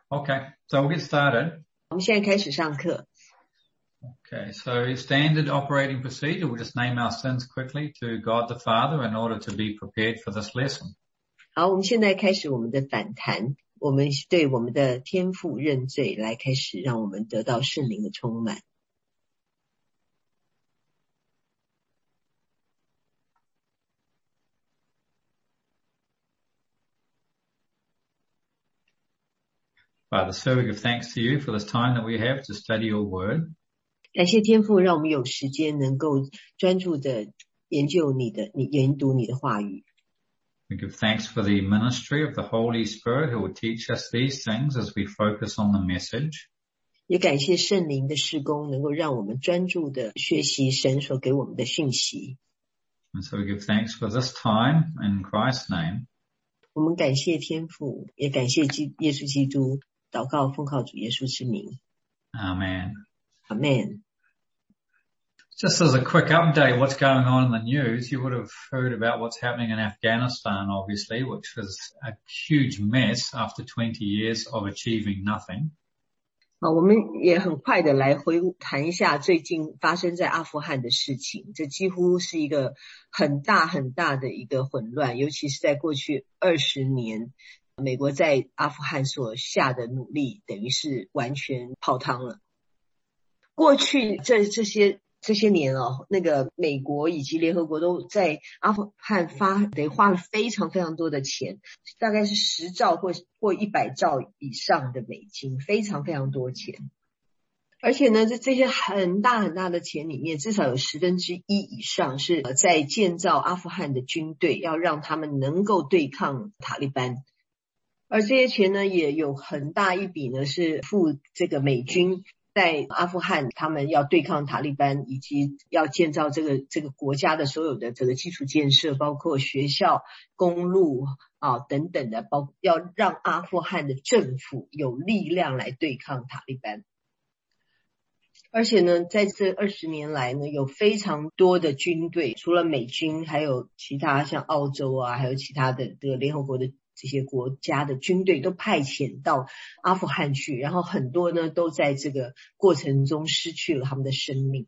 Okay, so we'll get started. 我们现在开始上课。 Okay, so standard operating procedure, we'll just name our sins quickly to God the Father in order to be prepared for this lesson. 好，我们现在开始我们的反弹，我们对我们的天父认罪，来开始让我们得到圣灵的充满。 Father, so we give thanks to you for this time that we have to study your word. 感谢天父，让我们有时间能够专注的研究研读你的话语。 We give thanks for the ministry of the Holy Spirit who will teach us these things as we focus on the message. 也感谢圣灵的事工，能够让我们专注的学习神所给我们的讯息。 And so we give thanks for this time in Christ's name. 我们感谢天父，也感谢耶稣基督，祷告奉靠主耶稣之名。 Amen. Amen. Just as a quick update, what's going on in the news, you would have heard about what's happening in Afghanistan, obviously, which was a huge mess after 20 years of achieving nothing. 我们也很快的来谈一下最近发生在阿富汗的事情。这几乎是一个很大很大的一个混乱，尤其是在过去20年，美国在阿富汗所下的努力等于是完全泡汤了。过去这些年那个美国以及联合国都在阿富汗花了非常非常多的钱，大概是10兆或100兆以上的美金，非常非常多钱。而且呢，这些很大很大的钱里面，至少有1/10以上是在建造阿富汗的军队，要让他们能够对抗塔利班。而这些钱呢，也有很大一笔呢是付这个美军在阿富汗他们要对抗塔利班，以及要建造这个国家的所有的这个基础建设，包括学校、公路等等的，要让阿富汗的政府有力量来对抗塔利班。而且呢，在这20年来呢，有非常多的军队，除了美军，还有其他像澳洲还有其他的这个联合国的这些国家的军队都派遣到阿富汗去，然后很多呢都在这个过程中失去了他们的生命。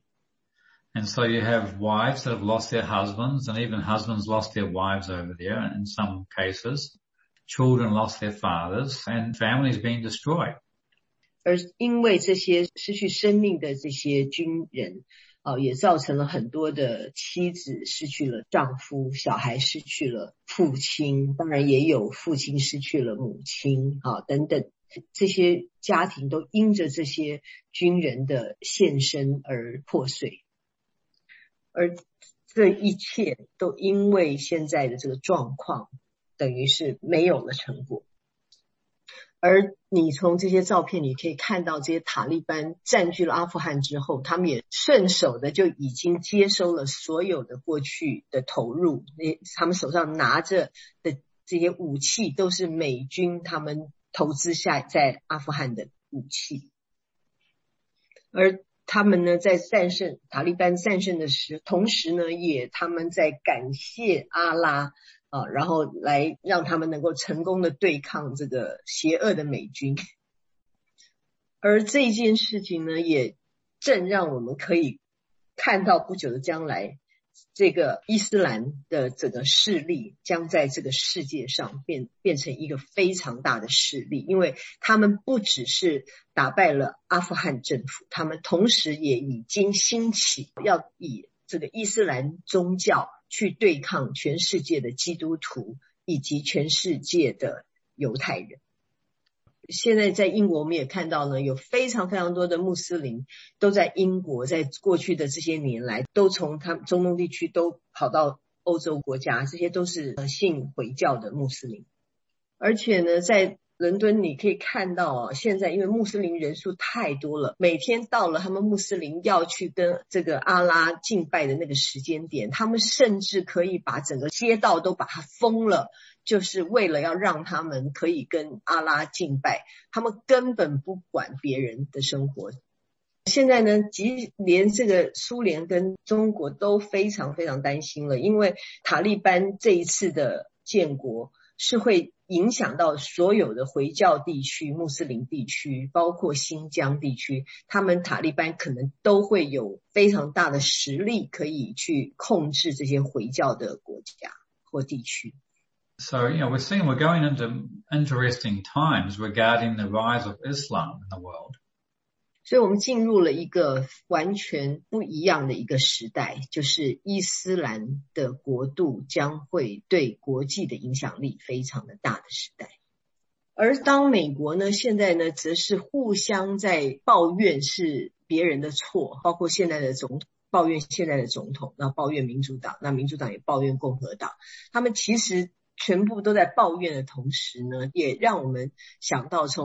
And so you have wives that have lost their husbands, and even husbands lost their wives over there in some cases. Children lost their fathers, and families being destroyed. 而因为这些失去生命的这些军人也造成了很多的妻子失去了丈夫，小孩失去了父亲，当然也有父亲失去了母亲等等，这些家庭都因着这些军人的献身而破碎。而这一切都因为现在的这个状况等于是没有了成果。而你从这些照片你可以看到，这些塔利班占据了阿富汗之后，他们也顺手的就已经接收了所有的过去的投入，他们手上拿着的这些武器都是美军他们投资下在阿富汗的武器。而他们呢，在塔利班战胜的同时呢，他们在感谢阿拉然后来让他们能够成功的对抗这个邪恶的美军。而这件事情呢，也正让我们可以看到不久的将来，这个伊斯兰的整个势力将在这个世界上变成一个非常大的势力，因为他们不只是打败了阿富汗政府，他们同时也已经兴起要以这个伊斯兰宗教去对抗全世界的基督徒以及全世界的犹太人。现在在英国我们也看到呢，有非常非常多的穆斯林都在英国，在过去的这些年来都从他们中东地区都跑到欧洲国家，这些都是信回教的穆斯林。而且呢，在伦敦你可以看到现在因为穆斯林人数太多了，每天到了他们穆斯林要去跟这个阿拉敬拜的那个时间点，他们甚至可以把整个街道都把它封了，就是为了要让他们可以跟阿拉敬拜，他们根本不管别人的生活。现在呢，连这个苏联跟中国都非常非常担心了，因为塔利班这一次的建国是会影响到所有的回教地区、穆斯林地区，包括新疆地区，他们塔利班可能都会有非常大的实力可以去控制这些回教的国家或地区。 So, we're going into interesting times regarding the rise of Islam in the world. 所以我们进入了一个完全不一样的一个时代，就是伊斯兰的国度将会对国际的影响力非常的大的时代。而当美国呢，现在呢，则是互相在抱怨是别人的错，包括现在的总统抱怨现在的总统，那抱怨民主党，那民主党也抱怨共和党，他们其实全部都在抱怨的同时呢，也让我们想到从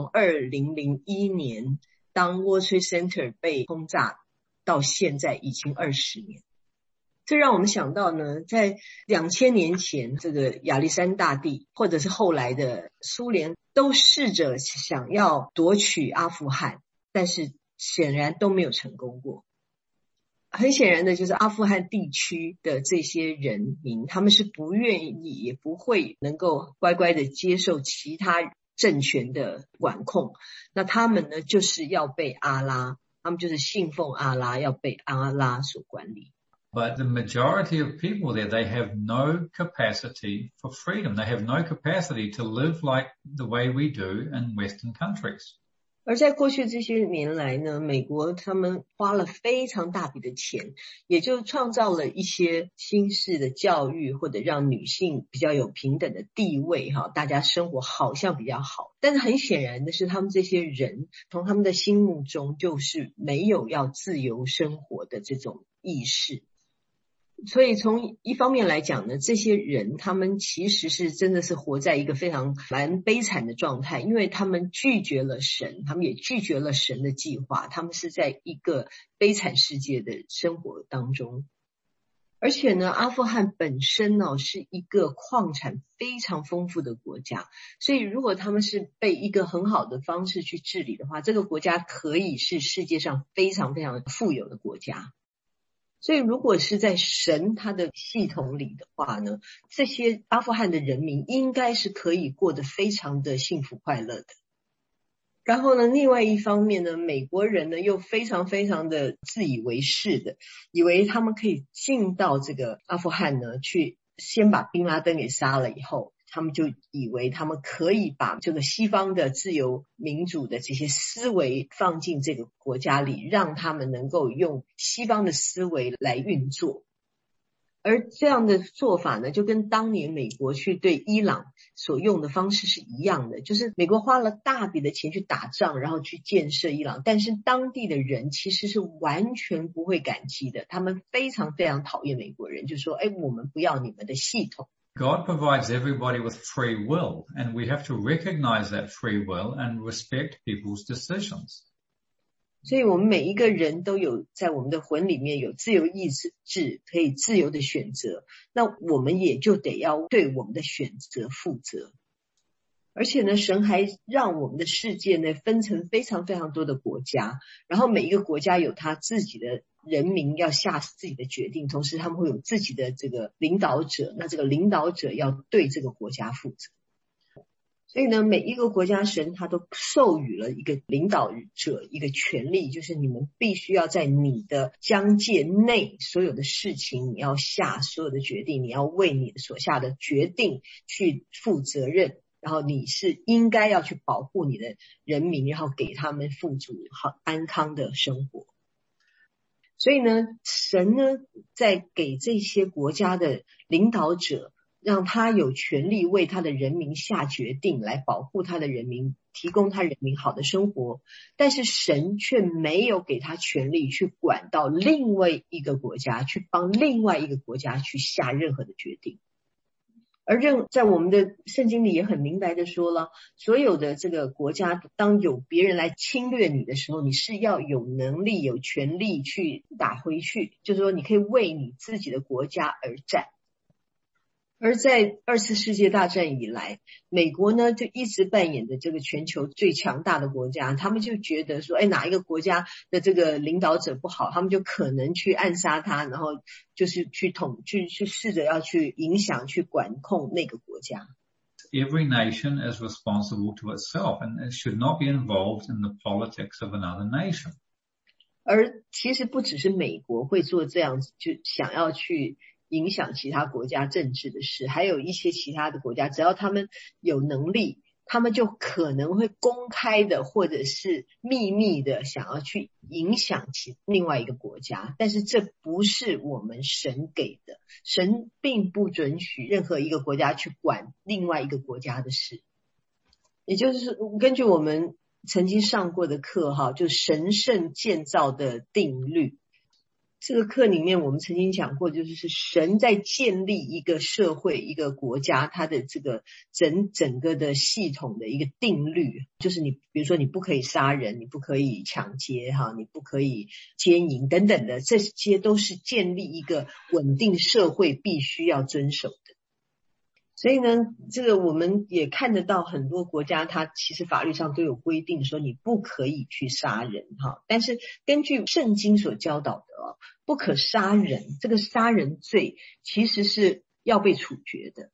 2001年当 World Trade Center 被轰炸到现在已经20年，这让我们想到呢，在2000年前这个亚历山大帝或者是后来的苏联都试着想要夺取阿富汗，但是显然都没有成功过。很显然的就是阿富汗地区的这些人民，他们是不愿意也不会能够乖乖的接受其他政权的管控，那他们呢就是要被阿拉，他们就是信奉阿拉，要被阿拉所管理。 But the majority of people there, they have no capacity for freedom. They have no capacity to live like the way we do in Western countries. 而在过去这些年来呢，美国他们花了非常大笔的钱，也就创造了一些新式的教育，或者让女性比较有平等的地位，大家生活好像比较好。但是很显然的是，他们这些人从他们的心目中就是没有要自由生活的这种意识。所以从一方面来讲呢，这些人他们其实是真的是活在一个非常蛮悲惨的状态，因为他们拒绝了神，他们也拒绝了神的计划，他们是在一个悲惨世界的生活当中。而且呢，阿富汗本身呢是一个矿产非常丰富的国家，所以如果他们是被一个很好的方式去治理的话，这个国家可以是世界上非常非常富有的国家。所以如果是在神他的系统里的话呢，这些阿富汗的人民应该是可以过得非常的幸福快乐的。然后呢，另外一方面呢，美国人呢又非常非常的自以为是的，以为他们可以进到这个阿富汗呢，去先把宾拉登给杀了以后，他们就以为他们可以把这个西方的自由民主的这些思维放进这个国家里，让他们能够用西方的思维来运作。而这样的做法呢，就跟当年美国去对伊朗所用的方式是一样的，就是美国花了大笔的钱去打仗，然后去建设伊朗，但是当地的人其实是完全不会感激的，他们非常非常讨厌美国人，就说我们不要你们的系统。 God provides everybody with free will, and we have to recognize that free will and respect people's decisions. 所以我们每一个人都有在我们的魂里面有自由意志，可以自由的选择，那我们也就得要对我们的选择负责。而且呢，神还让我们的世界呢分成非常非常多的国家，然后每一个国家有他自己的人民要下自己的决定，同时他们会有自己的这个领导者，那这个领导者要对这个国家负责。所以呢，每一个国家神他都授予了一个领导者一个权利，就是你们必须要在你的疆界内所有的事情，你要下所有的决定，你要为你所下的决定去负责任，然后你是应该要去保护你的人民，然后给他们富足好安康的生活。所以呢，神呢在给这些国家的领导者，让他有权利为他的人民下决定，来保护他的人民，提供他人民好的生活，但是神却没有给他权利去管到另外一个国家，去帮另外一个国家去下任何的决定。而在我们的圣经里也很明白的说了，所有的这个国家，当有别人来侵略你的时候，你是要有能力有权利去打回去，就是说你可以为你自己的国家而战。而在二次世界大战以来，美国呢就一直扮演的这个全球最强大的国家，他们就觉得说哪一个国家的这个领导者不好，他们就可能去暗杀他，然后就是去试着要去影响去管控那个国家。 every nation is responsible to itself and it should not be involved in the politics of another nation. 而其实不只是美国会做这样子，就想要去影响其他国家政治的事，还有一些其他的国家，只要他们有能力，他们就可能会公开的或者是秘密的想要去影响另外一个国家，但是这不是我们神给的，神并不准许任何一个国家去管另外一个国家的事。也就是根据我们曾经上过的课哈，就神圣建造的定律。这个课里面我们曾经讲过，就是神在建立一个社会一个国家，它的这个整个的系统的一个定律，就是你比如说你不可以杀人，你不可以抢劫哈，你不可以奸淫等等的，这些都是建立一个稳定社会必须要遵守的。所以呢，这个我们也看得到很多国家它其实法律上都有规定说你不可以去杀人哈，但是根据圣经所教导的不可杀人，这个杀人罪其实是要被处决的。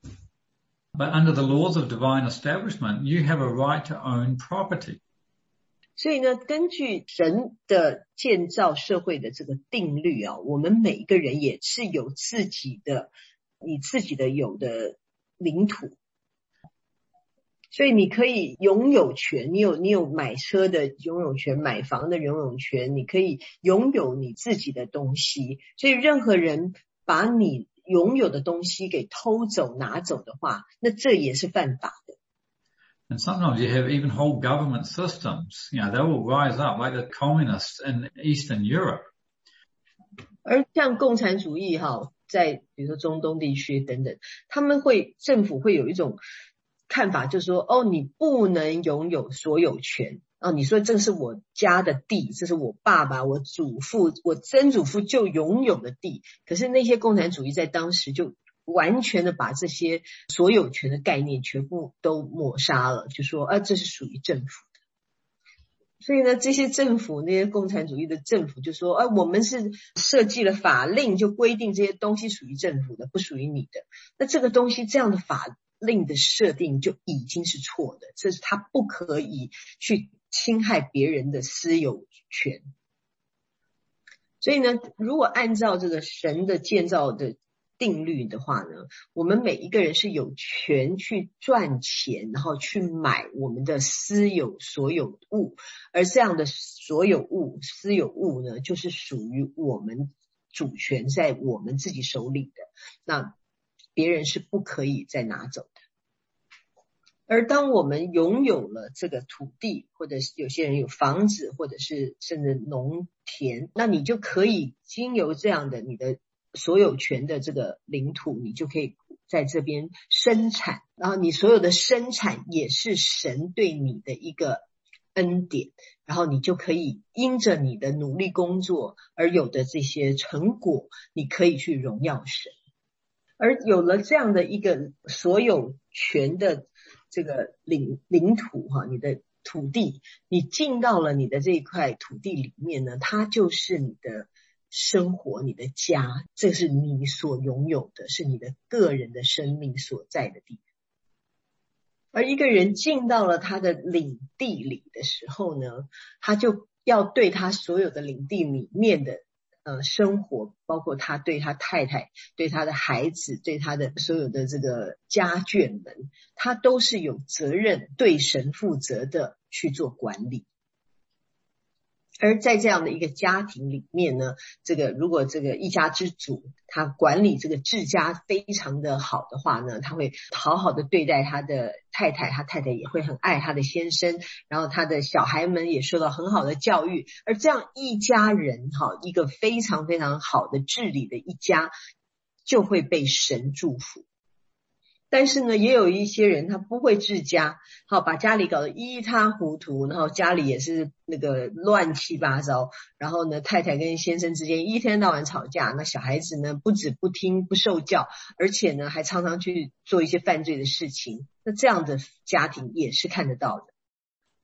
But under the laws of divine establishment, you have a right to own property. 所以呢，根据神的建造社会的这个定律我们每一个人也是有你自己的有的领土，所以你可以拥有权，你有买车的拥有权，买房的拥有权，你可以拥有你自己的东西，所以任何人把你拥有的东西给偷走拿走的话，那这也是犯法的。 And sometimes you have even whole government systems, they will rise up like the communists in Eastern Europe. 而像共产主义在比如说中东地区等等，政府会有一种看法，就是说你不能拥有所有权你说这是我家的地，这是我爸爸我祖父我曾祖父就拥有的地，可是那些共产主义在当时就完全的把这些所有权的概念全部都抹杀了，就说这是属于政府的。所以呢，这些政府那些共产主义的政府就说我们是设计了法令，就规定这些东西属于政府的，不属于你的。那这个东西这样的法令的设定就已经是错的，这是它不可以去侵害别人的私有权。所以呢，如果按照这个神的建造的定律的话呢，我们每一个人是有权去赚钱，然后去买我们的私有所有物，而这样的所有物私有物呢，就是属于我们主权在我们自己手里的，那别人是不可以再拿走的。而当我们拥有了这个土地，或者有些人有房子，或者是甚至农田，那你就可以经由这样的你的所有权的这个领土，你就可以在这边生产，然后你所有的生产也是神对你的一个恩典，然后你就可以因着你的努力工作而有的这些成果，你可以去荣耀神。而有了这样的一个所有权的这个领土你的土地，你进到了你的这一块土地里面呢，它就是你的生活，你的家，这是你所拥有的，是你的个人的生命所在的地方。而一个人进到了他的领地里的时候呢，他就要对他所有的领地里面的生活，包括他对他太太，对他的孩子，对他的所有的这个家眷们，他都是有责任对神负责的去做管理。而在这样的一个家庭里面呢，如果这个一家之主他管理这个治家非常的好的话呢，他会好好的对待他的太太，他太太也会很爱他的先生，然后他的小孩们也受到很好的教育，而这样一家人一个非常非常好的治理的一家就会被神祝福。但是呢，也有一些人他不会治家，把家里搞得一塌糊涂，然后家里也是那个乱七八糟，然后呢，太太跟先生之间一天到晚吵架，那小孩子呢不止不听不受教，而且呢还常常去做一些犯罪的事情，那这样的家庭也是看得到的。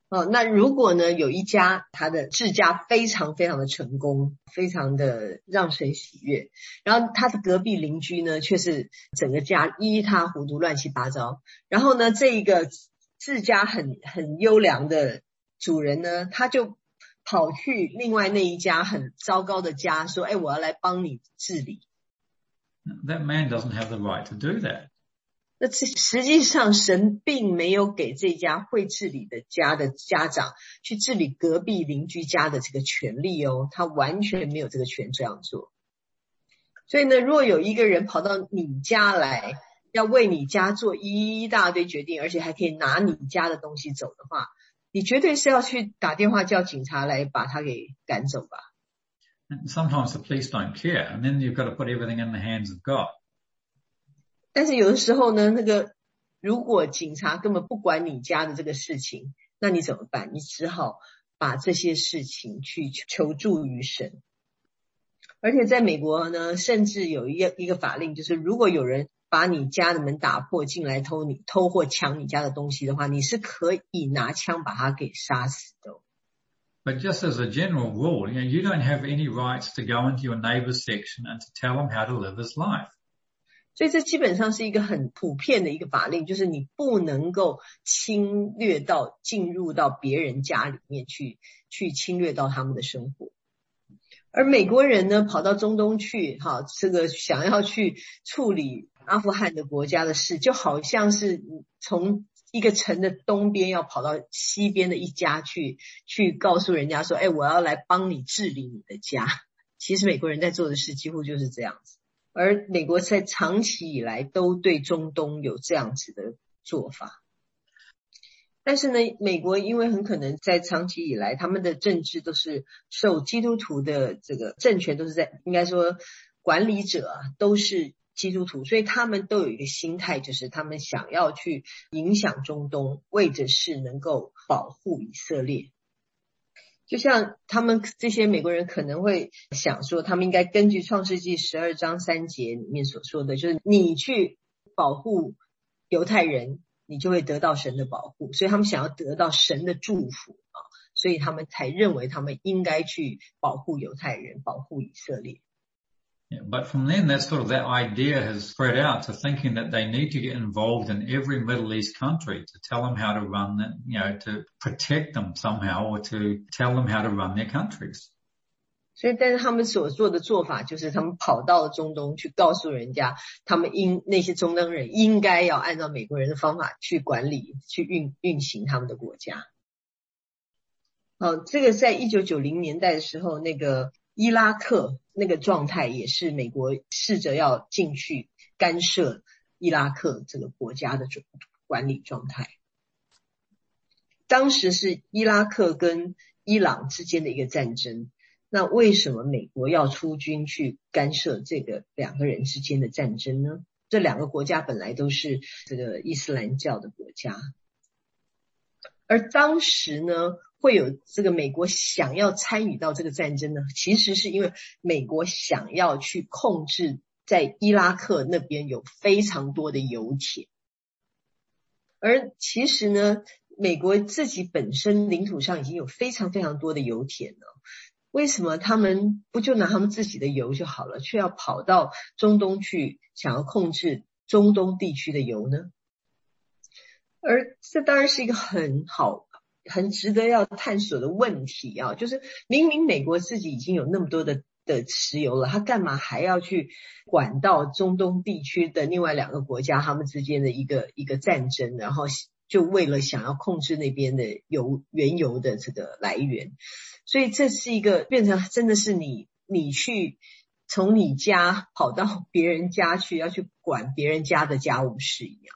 那如果呢有一家他的治家非常非常的成功，非常的让神喜悦，然后他的隔壁邻居呢却是整个家一塌糊涂乱七八糟，然后呢这一个治家很优良的主人呢他就跑去另外那一家很糟糕的家说，我要来帮你治理。 That man doesn't have the right to do that. 那实际上神并没有给这家会治理的家的家长去治理隔壁邻居家的这个权利哦，他完全没有这个权这样做。所以呢，如果有一个人跑到你家来，要为你家做一大堆决定，而且还可以拿你家的东西走的话，你绝对是要去打电话叫警察来把他给赶走吧。 And sometimes the police don't care, and then you've got to put everything in the hands of God. 但是有的时候呢，如果警察根本不管你家的这个事情，那你怎么办？你只好把这些事情去求助于神。而且在美国呢，甚至有一个法令，就是如果有人把你家的门打破进来偷或抢你家的东西的话，你是可以拿枪把他给杀死的。 But just as a general rule, you don't have any rights to go into your neighbor's section and to tell him how to live his life. 所以这基本上是一个很普遍的一个法令，就是你不能够进入到别人家里面去侵略到他们的生活。而美国人呢，跑到中东去，这个想要去处理阿富汗的国家的事，就好像是从一个城的东边要跑到西边的一家去告诉人家说，我要来帮你治理你的家。其实美国人在做的事几乎就是这样子。而美国在长期以来都对中东有这样子的做法。但是呢，美国因为很可能在长期以来他们的政治都是受基督徒的这个政权，都是在应该说管理者都是基督徒，所以他们都有一个心态，就是他们想要去影响中东，为的是能够保护以色列。就像他们这些美国人可能会想说，他们应该根据创世纪12章3节里面所说的，就是你去保护犹太人，你就会得到神的保护，所以他们想要得到神的祝福所以他们才认为他们应该去保护犹太人，保护以色列。 Yeah, but from then that idea has spread out to thinking that they need to get involved in every Middle East country to tell them how to run it, to protect them somehow or to tell them how to run their countries. 所以但是他们所做的做法就是他们跑到了中东去告诉人家，他们那些中东人应该要按照美国人的方法去管理，去运行他们的国家。这个在1990年代的时候，那个伊拉克那个状态也是美国试着要进去干涉伊拉克这个国家的管理状态。当时是伊拉克跟伊朗之间的一个战争，那为什么美国要出军去干涉这个两个人之间的战争呢？这两个国家本来都是这个伊斯兰教的国家，而当时呢会有这个美国想要参与到这个战争呢，其实是因为美国想要去控制在伊拉克那边有非常多的油田，而其实呢美国自己本身领土上已经有非常非常多的油田了，为什么他们不就拿他们自己的油就好了，却要跑到中东去想要控制中东地区的油呢？而这当然是一个很值得要探索的问题就是明明美国自己已经有那么多的石油了，他干嘛还要去管到中东地区的另外两个国家他们之间的一个战争，然后就为了想要控制那边的原油的这个来源。所以这是一个变成真的是你去从你家跑到别人家去，要去管别人家的家务事一样。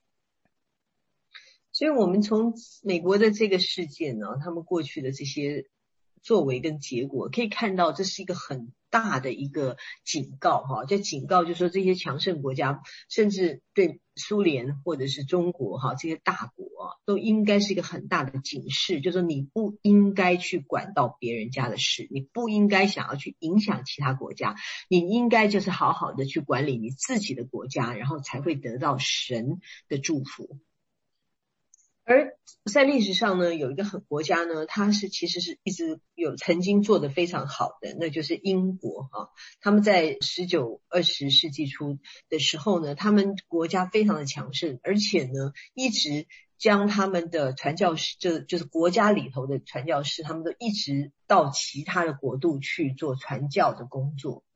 所以我们从美国的这个事件呢，他们过去的这些作为跟结果可以看到，这是一个很大的一个警告这警告就是说这些强盛国家，甚至对苏联或者是中国这些大国都应该是一个很大的警示，就是说你不应该去管到别人家的事，你不应该想要去影响其他国家，你应该就是好好的去管理你自己的国家，然后才会得到神的祝福。而在历史上呢，有一个国家呢，它其实是一直曾经做得非常好的，那就是英国啊。他们在19、20世纪初的时候呢，他们国家非常的强盛，而且呢，一直将他们的传教士，就是国家里头的传教士，他们都一直到其他的国度去做传教的工作。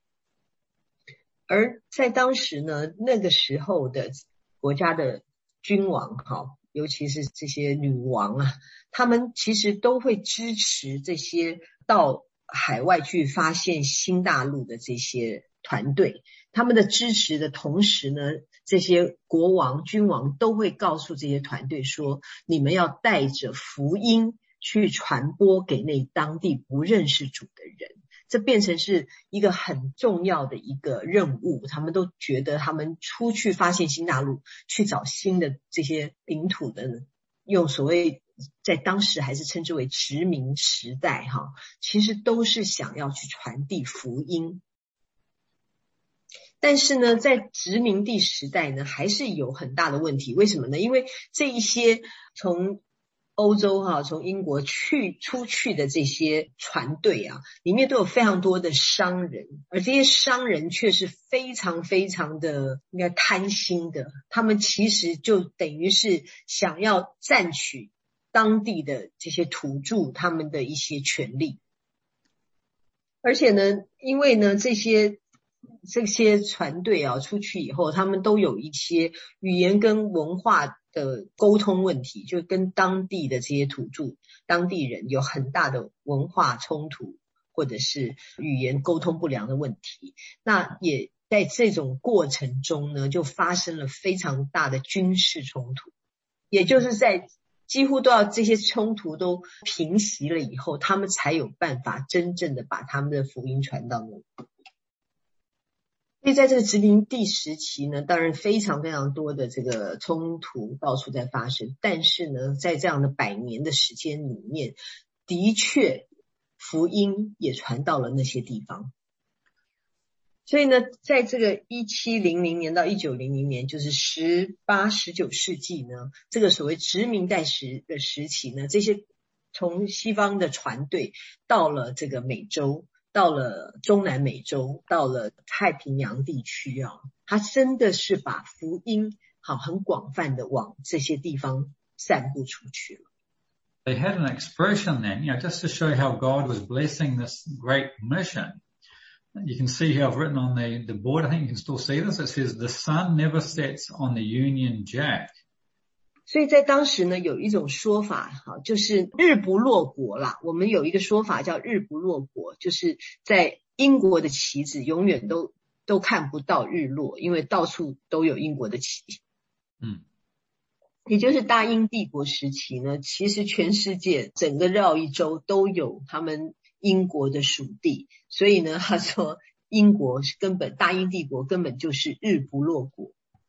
而在当时呢，那个时候的国家的君王尤其是这些女王啊，他们其实都会支持这些到海外去发现新大陆的这些团队。他们的支持的同时呢，这些国王君王都会告诉这些团队说，你们要带着福音去传播给那当地不认识主的人。这变成是一个很重要的一个任务，他们都觉得他们出去发现新大陆，去找新的这些领土的，用所谓在当时还是称之为殖民时代其实都是想要去传递福音。但是呢，在殖民地时代呢，还是有很大的问题。为什么呢？因为这一些从欧洲从英国出去的这些船队啊，里面都有非常多的商人，而这些商人却是非常非常的应该贪心的，他们其实就等于是想要占取当地的这些土著他们的一些权利。而且呢，因为呢这些船队出去以后，他们都有一些语言跟文化的沟通问题，就跟当地的这些土著当地人有很大的文化冲突，或者是语言沟通不良的问题。那也在这种过程中呢，就发生了非常大的军事冲突，也就是在几乎都要这些冲突都平息了以后，他们才有办法真正的把他们的福音传到那里。所以在这个殖民地时期呢，当然非常非常多的这个冲突到处在发生，但是呢，在这样的100年的时间里面，的确福音也传到了那些地方。所以呢，在这个1700年到1900年，就是18、19世纪呢，这个所谓殖民代的时期呢，这些从西方的船队到了这个美洲，到了中南美洲，到了太平洋地区它真的是把福音很广泛的往这些地方散布出去了。 They had an expression then, just to show how God was blessing this great mission. You can see here I've written on the board, I think you can still see this, it says, the sun never sets on the Union Jack. 所以在当时呢，有一种说法就是日不落国啦。我们有一个说法叫日不落国，就是在英国的旗子永远都看不到日落，因为到处都有英国的旗。也就是大英帝国时期呢，其实全世界整个绕一周都有他们英国的属地，所以呢，他说英国大英帝国根本就是日不落国。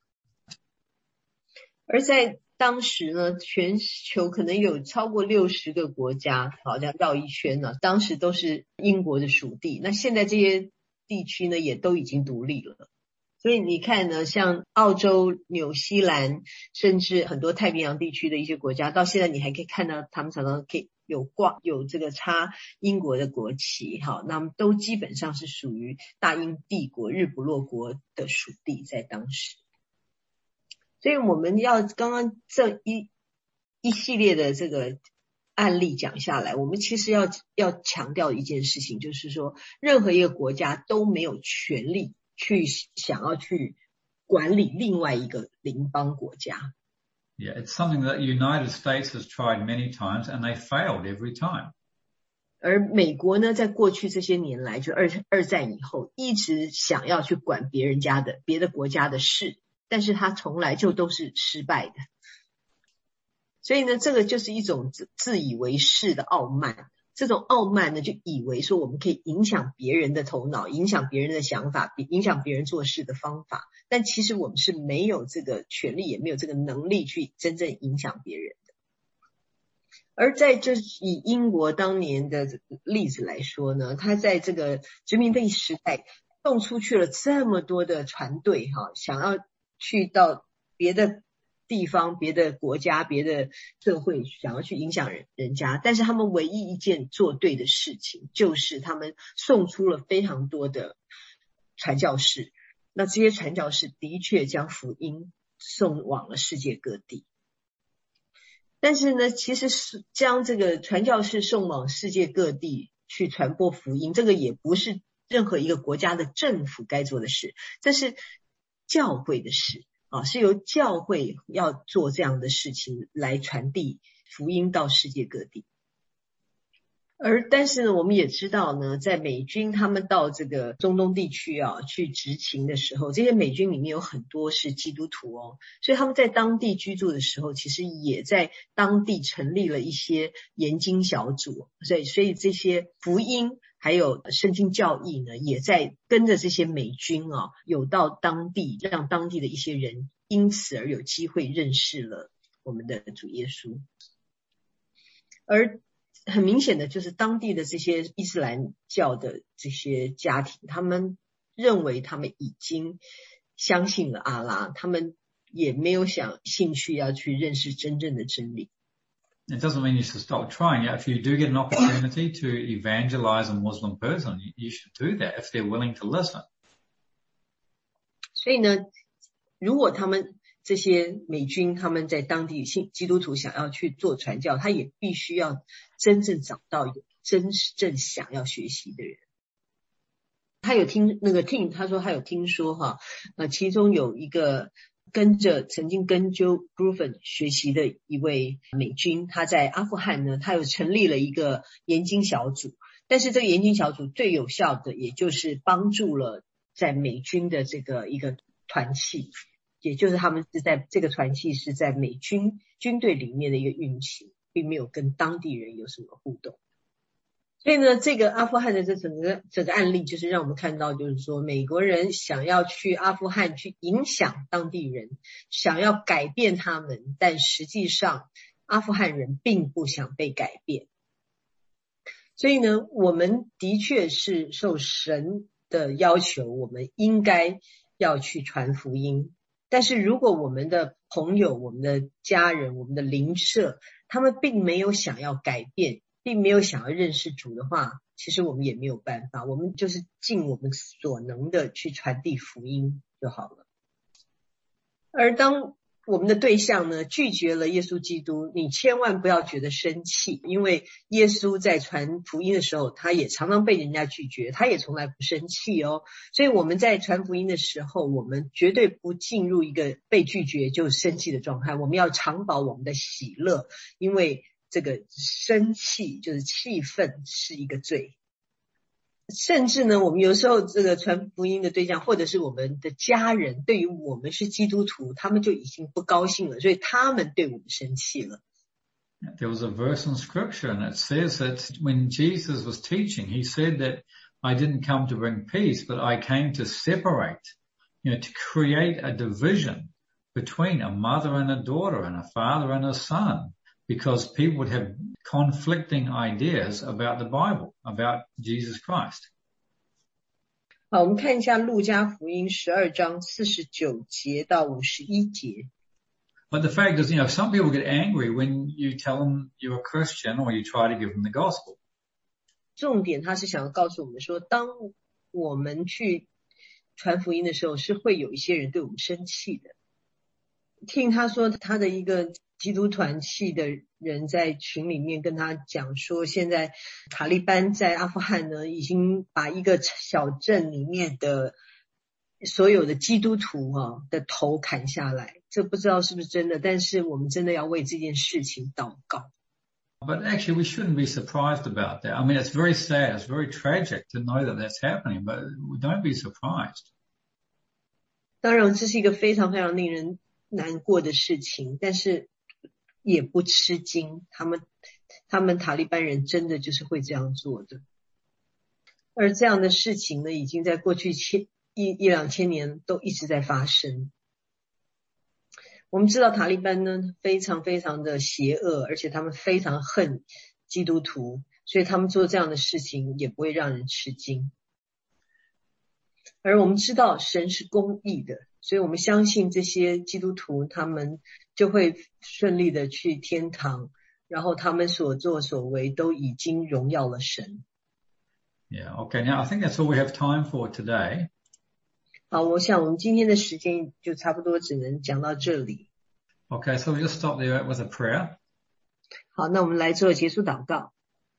而在当时呢，全球可能有超过60个国家，好像绕一圈呢，当时都是英国的属地。那现在这些地区呢，也都已经独立了。所以你看呢，像澳洲、纽西兰，甚至很多太平洋地区的一些国家，到现在你还可以看到他们常常可以有这个插英国的国旗，那么都基本上是属于大英帝国日不落国的属地，在当时。所以我们要刚刚这一系列的这个案例讲下来，我们其实要强调一件事情，就是说任何一个国家都没有权利去想要去管理另外一个邻邦国家。 Yeah, it's something that the United States has tried many times and they failed every time. 而美国呢，在过去这些年来，就二战以后，一直想要去管别的国家的事，但是他从来就都是失败的。所以呢，这个就是一种自以为是的傲慢。这种傲慢呢，就以为说我们可以影响别人的头脑，影响别人的想法，影响别人做事的方法。但其实我们是没有这个权利，也没有这个能力去真正影响别人的。而在这以英国当年的例子来说呢，他在这个殖民地时代送出去了这么多的船队想要去到别的地方、别的国家、别的社会想要去影响人家，但是他们唯一一件做对的事情，就是他们送出了非常多的传教士。那这些传教士的确将福音送往了世界各地。但是呢，其实是将这个传教士送往世界各地去传播福音，这个也不是任何一个国家的政府该做的事，这是教会的事啊，是由教会要做这样的事情来传递福音到世界各地。但是呢，我们也知道呢，在美军他们到这个中东地区啊去执勤的时候，这些美军里面有很多是基督徒哦，所以他们在当地居住的时候，其实也在当地成立了一些研经小组，所以这些福音还有圣经教义呢，也在跟着这些美军啊，有到当地，让当地的一些人因此而有机会认识了我们的主耶稣。而很明显的就是当地的这些伊斯兰教的这些家庭，他们认为他们已经相信了阿拉，他们也没有兴趣要去认识真正的真理。 It doesn't mean you should stop trying. If you do get an opportunity to evangelize a Muslim person, you should do that if they're willing to listen. 所以呢，如果他们这些美军他们在当地基督徒想要去做传教，他也必须要真正找到真正想要学习的人。他有听那个 Tim 他说他有听说其中有一个曾经跟 Joe Gruffin 学习的一位美军，他在阿富汗呢，他有成立了一个研经小组，但是这个研经小组最有效的也就是帮助了在美军的这个一个团契，也就是他们是在这个团契是在美军军队里面的一个运行，并没有跟当地人有什么互动。所以呢，这个阿富汗的这整个案例就是让我们看到，就是说美国人想要去阿富汗去影响当地人，想要改变他们，但实际上阿富汗人并不想被改变。所以呢，我们的确是受神的要求，我们应该要去传福音。但是如果我们的朋友、我们的家人、我们的邻舍，他们并没有想要改变，并没有想要认识主的话，其实我们也没有办法，我们就是尽我们所能的去传递福音就好了。而当我们的对象呢拒绝了耶稣基督，你千万不要觉得生气，因为耶稣在传福音的时候，他也常常被人家拒绝，他也从来不生气哦。所以我们在传福音的时候，我们绝对不进入一个被拒绝就生气的状态，我们要常保我们的喜乐，因为这个生气就是气愤是一个罪。甚至呢，我们有时候这个传福音的对象或者是我们的家人，对于我们是基督徒，他们就已经不高兴了，所以他们对我们生气了。 There was a verse in scripture and it says that when Jesus was teaching, he said that I didn't come to bring peace, but I came to separate, to create a division between a mother and a daughter and a father and a son, because people would have conflicting ideas about the Bible, about Jesus Christ. 好，我们看一下路加福音12章49节到51节。 But the fact is, some people get angry when you tell them you're a Christian or you try to give them the gospel. 重点他是想要告诉我们说，当我们去传福音的时候，是会有一些人对我们生气的。听他说他的一个基督团契的人在群里面跟他讲说，现在塔利班在阿富汗呢，已经把一个小镇里面的所有的基督徒的头砍下来，这不知道是不是真的，但是我们真的要为这件事情祷告。 But actually we shouldn't be surprised about that. I mean, it's very sad, it's very tragic to know that that's happening, but don't be surprised. 当然这是一个非常非常令人难过的事情，但是也不吃惊，他们塔利班人真的就是会这样做的。而这样的事情呢，已经在过去一两千年都一直在发生。我们知道塔利班呢非常非常的邪恶，而且他们非常恨基督徒，所以他们做这样的事情也不会让人吃惊。而我们知道神是公义的，所以我们相信这些基督徒他们就会顺利的去天堂，然后他们所作所为都已经荣耀了神。 Yeah, okay. Now, I think that's all we have time for today. 好，我想我们今天的时间就差不多只能讲到这里。 Okay, so we'll just stop there with a prayer. 好，那我们来做结束祷告。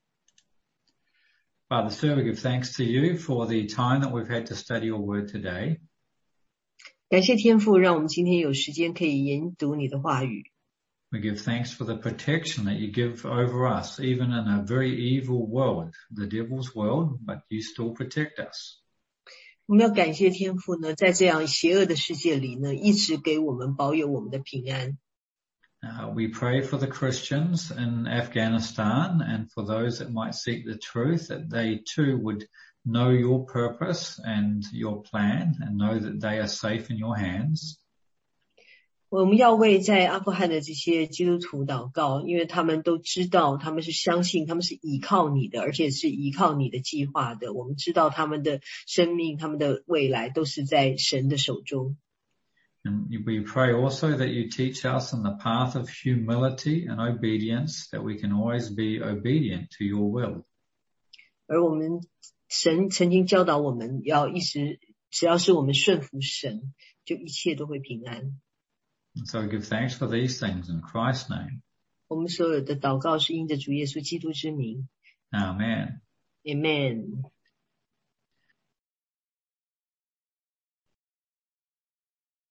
Father, sir, we give thanks to you for the time that we've had to study your word today. 感谢天父，让我们今天有时间可以研读你的话语。 We give thanks for the protection that you give over us, even in a very evil world, the devil's world, but you still protect us. 我们要感谢天父呢，在这样邪恶的世界里呢，一直给我们保有我们的平安。 We pray for the Christians in Afghanistan and for those that might seek the truth, that they too would know your purpose and your plan and know that they are safe in your hands. 我们要为在阿富汗的这些基督徒祷告，因为他们都知道，他们是相信，他们是依靠你的，而且是依靠你的计划的。我们知道他们的生命，他们的未来都是在神的手中。 And we pray also that you teach us in the path of humility and obedience, that we can always be obedient to your will. 而我们神曾经教导我们要只要是我们顺服神，就一切都会平安。 And so we give thanks for these things in Christ's name. 我们所有的祷告是因着主耶稣基督之名。 Amen. Amen.